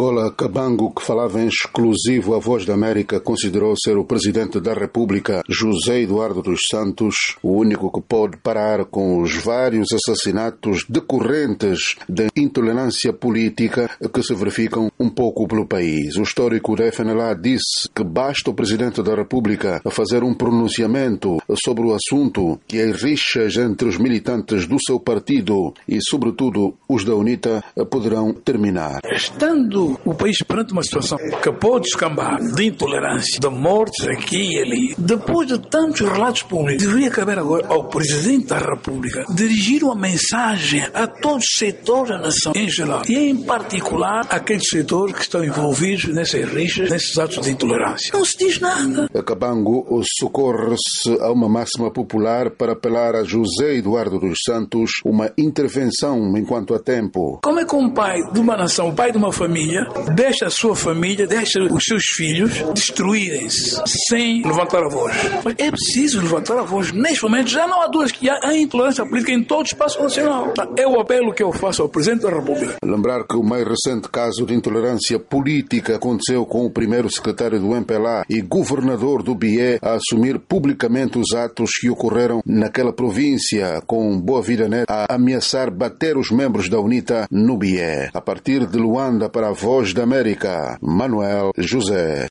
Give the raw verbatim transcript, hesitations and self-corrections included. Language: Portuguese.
Angola, Cabango, que falava em exclusivo a Voz da América, considerou ser o Presidente da República, José Eduardo dos Santos, o único que pode parar com os vários assassinatos decorrentes da intolerância política que se verificam um pouco pelo país. O histórico da F N L A disse que basta o Presidente da República fazer um pronunciamento sobre o assunto que as rixas entre os militantes do seu partido e, sobretudo, os da UNITA poderão terminar. Estando o país perante uma situação que pode escambar de intolerância, de mortes aqui e ali, depois de tantos relatos públicos, deveria caber agora ao Presidente da República dirigir uma mensagem a todos os setores da nação em geral e, em particular, aqueles setores que estão envolvidos nessas rixas, nesses atos de intolerância. Não se diz nada. A Cabango socorre-se a uma máxima popular para apelar a José Eduardo dos Santos uma intervenção enquanto há tempo. Como é que um pai de uma nação, o pai de uma família, deixa a sua família, deixa os seus filhos destruírem-se sem levantar a voz? Mas é preciso levantar a voz. Neste momento já não há dúvidas que há intolerância política em todo o espaço nacional. É o apelo que eu faço ao Presidente da República. Lembrar que o mais recente caso de intolerância política aconteceu com o primeiro secretário do M P L A e governador do B I E a assumir publicamente os atos que ocorreram naquela província, com Boa Vida Neto a ameaçar bater os membros da UNITA no B I E. A partir de Luanda para a Voz da América, Manuel José.